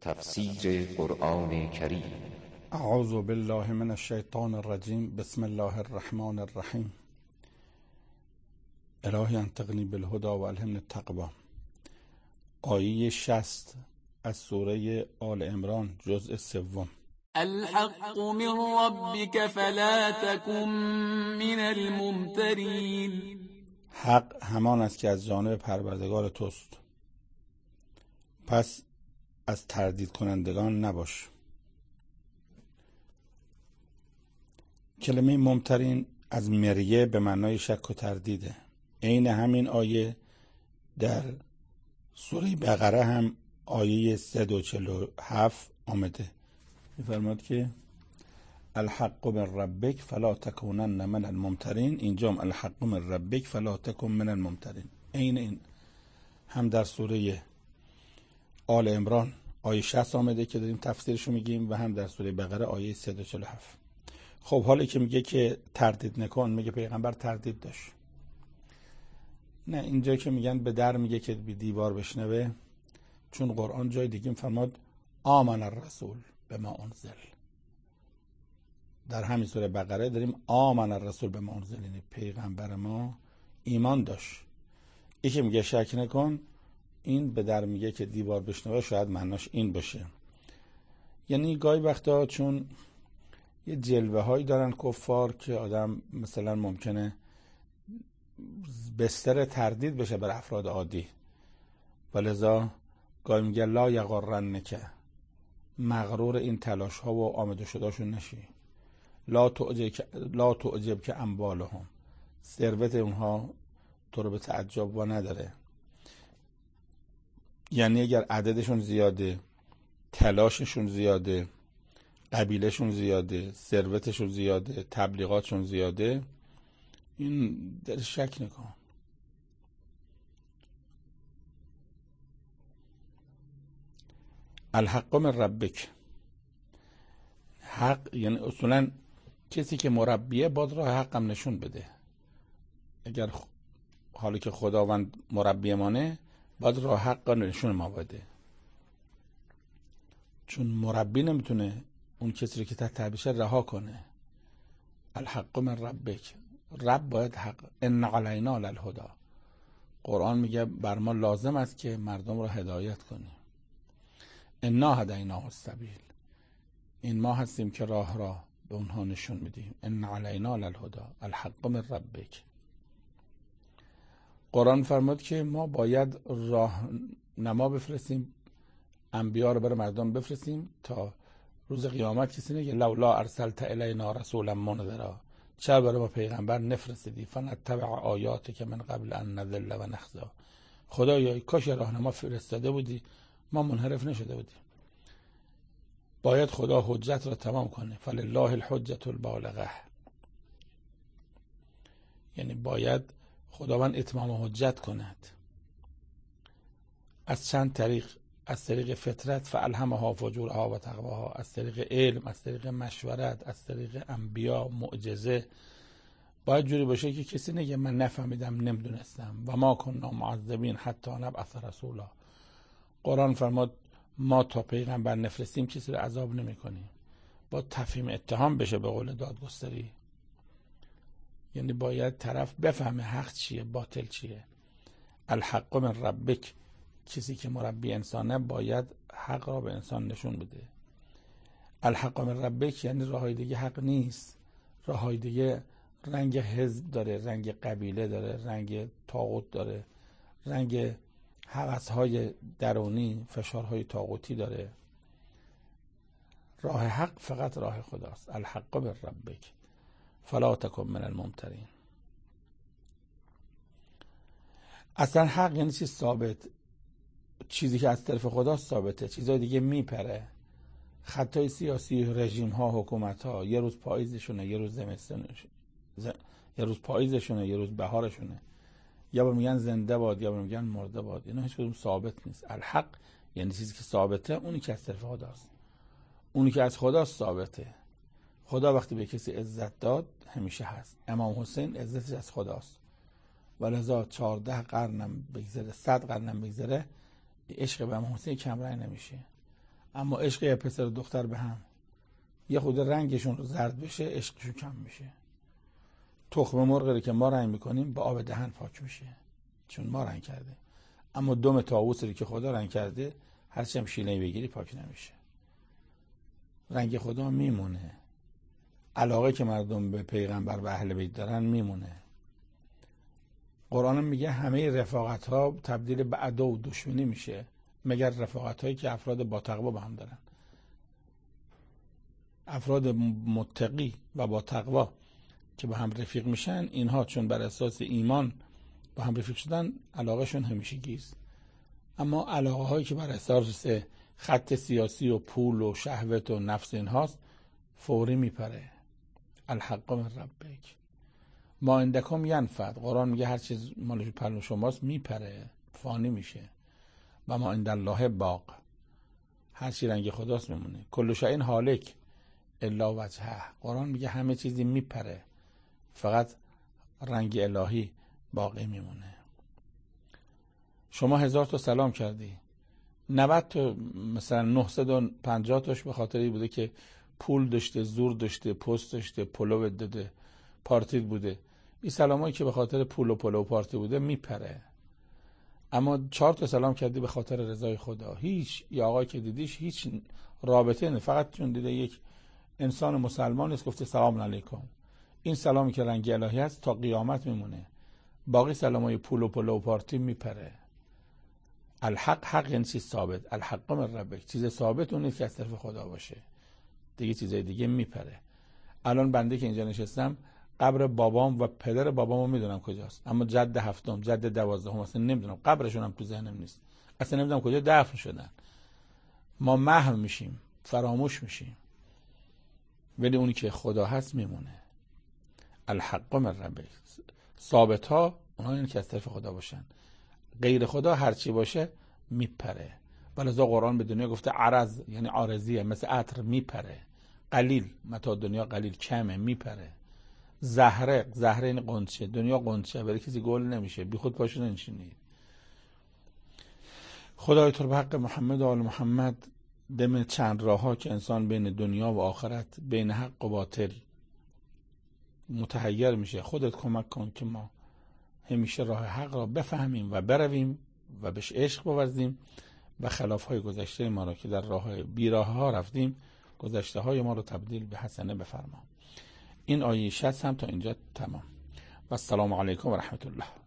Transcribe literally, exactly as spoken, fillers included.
تفسیر قرآن کریم. اعوذ بالله من الشیطان الرجیم. بسم الله الرحمن الرحیم. الهی انطقنی بالهدی و الهمنی التقوی. آیه شصت از سوره آل عمران، جزء سوم. الحق من ربك فلا تكن من الممترین. حق همان است که از جانب پروردگار توست، پس از تردید کنندگان نباش. کلمه ممترین از مریه به معنای شک و تردیده. عین همین آیه در سوره بقره هم آیه صد و چهل و هفت آمده. می‌فرماد که الحق من ربک فلا تکونن من الممترین. اینجا هم الحق من ربک فلا تکن من الممترین. عین این هم در سوره آل عمران آیه شصت آمده که داریم تفسیرشو میگیم و هم در سوره بقره آیه صد و چهل و هفت. خب حالا که میگه که تردید نکن، میگه پیغمبر تردید داشت. نه، اینجا که میگن به در میگه که بی دیوار بشنوه، چون قرآن جای دیگه فرماد آمن الرسول به ما انزل. در همین سوره بقره داریم آمن الرسول به ما انزل، یعنی پیغمبر ما ایمان داشت. یکی میگه شک نکن، این به در میگه که دیوار بشنوه، شاید معناش این باشه. یعنی گاهی وقتا چون یه جلوه هایی دارن کفار که آدم مثلا ممکنه بستر تردید بشه بر افراد عادی، ولذا گاهی میگه لا یغرنک، مغرور این تلاش ها و آمده شداشون نشی. لا تعجب لا تعجب که اموالهم، ثروت اونها تو رو به تعجب و نداره. یعنی اگر عددشون زیاده، تلاششون زیاده، قبیلهشون زیاده، ثروتشون زیاده، تبلیغاتشون زیاده، این در شک نکن. الحق من ربک. حق یعنی اصولا کسی که مربیه باید راه حقم نشون بده. اگر حالی که خداوند مربی مانه، باید راه حق نشون ما بده، چون مربی نمیتونه اون کسی رو که تحت تربیشه رها کنه. الحق من ربک، رب باید حق. ان علینا للهدی، قرآن میگه بر ما لازم است که مردم رو هدایت کنیم. انا هدیناه السبیل، این ما هستیم که راه را به اونها نشون میدیم. ان علینا للهدی الحق من ربک. قرآن فرمود که ما باید راه نما بفرستیم، انبیا رو برای مردم بفرستیم تا روز قیامت کسی نگه لولا ارسلت الینا رسولا منذرا، چرا برای ما پیغمبر نفرستیدی؟ فنتبع آیاتک من قبل ان نذل و نخزی. خدایا کاش راهنما فرستاده بودی، ما منحرف نشده بودیم. باید خدا حجت را تمام کنه. فلله الحجة البالغه، یعنی باید خداوند اتمام حجت کند. از چند طریق؟ از طریق فطرت فالهمها فجورها و تقواها، از طریق علم، از طریق مشورت، از طریق انبیا، معجزه. باید جوری باشه که کسی نگه من نفهمیدم، نمیدونستم. و ما کنا معذبین حتی نبعث رسولا. قرآن فرماد ما تا پیغمبر نفرستیم کسی رو عذاب نمی کنیم. با تفهیم اتهام بشه به قول دادگستری. یعنی باید طرف بفهمه حق چیه، باطل چیه. الحق من ربک، کسی که مربی انسانه باید حق را به انسان نشون بده. الحق من ربک یعنی راههای دیگه حق نیست. راههای دیگه رنگ حزب داره، رنگ قبیله داره، رنگ طاغوت داره، رنگ هوس‌های درونی، فشارهای طاغوتی داره. راه حق فقط راه خداست. الحق من ربک فلا تکن من الممترین. اصلا حق یعنی چیز ثابت، چیزی که از طرف خدا ثابته، چیزای دیگه میپره. خطای سیاسی، رژیم ها، حکومت ها، یه روز پاییزشونه، یه روز زمستونشه، ز... یه روز پاییزشونه، یه روز بهارشونه، یا میگن زنده باد یا میگن مرده باد. اینا هیچ کدوم ثابت نیست. الحق یعنی چیزی که ثابته، اونی که از طرف خداست، اونی که از خدا ثابته. خدا وقتی به کسی عزت داد همیشه هست. امام حسین عزتش از خداست، ولذا چهارده قرنم بگذره، صد قرنم بگذره، عشق به امام حسین کم رنگ نمیشه. اما عشق یه پسر و دختر به هم یه خود رنگشون زرد بشه عشقشون کم میشه. تخم مرغی که ما رنگ میکنیم با آب دهن پاک میشه چون ما رنگ کرده، اما دم طاووسی که خدا رنگ کرده هرچی هم شیله‌ای بگیری پاک نمیشه. رنگ خدا میمونه، علاقه که مردم به پیغمبر و اهل بیت دارن میمونه. قرآن میگه همه رفاقت ها تبدیل به عدو و دشمنی میشه مگر رفاقت هایی که افراد با تقوا با هم دارن. افراد متقی و با تقوا که با هم رفیق میشن، اینها چون بر اساس ایمان با هم رفیق شدن علاقهشون همیشگیست. اما علاقه هایی که بر اساس خط سیاسی و پول و شهوت و نفس اینهاست فوری میپره. الحق من ربک ما عندکم ینفد. قرآن میگه هر چیز مال پلو شماست میپره، فانی میشه. و ما عند الله باق، هر چی رنگ خداست میمونه. کل شیء هالک الا وجهه. قرآن میگه همه چیزی میپره فقط رنگ الهی باقی میمونه. شما هزار تا سلام کردی، نود تا مثلا نهصد و پنجاه تاش به خاطر این بوده که پول داشته، زور داشته، پست داشته، پلو داده، پارتی بوده. این سلامایی که به خاطر پول و پلو و پارتی بوده میپره. اما چهار تا سلام کردی به خاطر رضای خدا، هیچ یا آقای که دیدیش هیچ رابطه نه، فقط چون دیده یک انسان مسلمان است گفته سلام علیکم. این سلامی که رنگ الهی است تا قیامت میمونه. باقی سلامای پول و پلو و پارتی میپره. الحق حق یعنی چیز ثابت. الحق من ربک، چیز ثابت اون نیست که از طرف خدا باشه، دیگه چیزای دیگه میپره. الان بنده که اینجا نشستم قبر بابام و پدر بابامو میدونم کجاست، اما جد هفتم، جد دوازدهم اصلا نمیدونم، قبرشون هم تو ذهنم نیست، اصلا نمیدونم کجا دفن شدن. ما محو میشیم، فراموش میشیم، ولی اونی که خدا هست میمونه. الحق من ربک، ثابت ها اونها یعنی که از طرف خدا باشن، غیر خدا هرچی باشه میپره. ولذا قرآن به دنیا گفته عرض یعنی عارضیه، مثل عطر میپره. قلیل متاع دنیا قلیل، کمه میپره. زهره، زهره این قنچه، دنیا قنچه، برای کسی گل نمیشه، بی خود پاشو ننشینید. خدای تو به حق محمد و آل محمد دم چند راه ها که انسان بین دنیا و آخرت، بین حق و باطل متحیر میشه، خودت کمک کن که ما همیشه راه حق را بفهمیم و برویم و بهش عشق بورزیم و خلاف های گذشته ما را که در راه بیراه ها رفتیم، گذشته های ما رو تبدیل به حسنه بفرما. این آیه شصت هم تا اینجا تمام. و السلام علیکم و رحمت الله.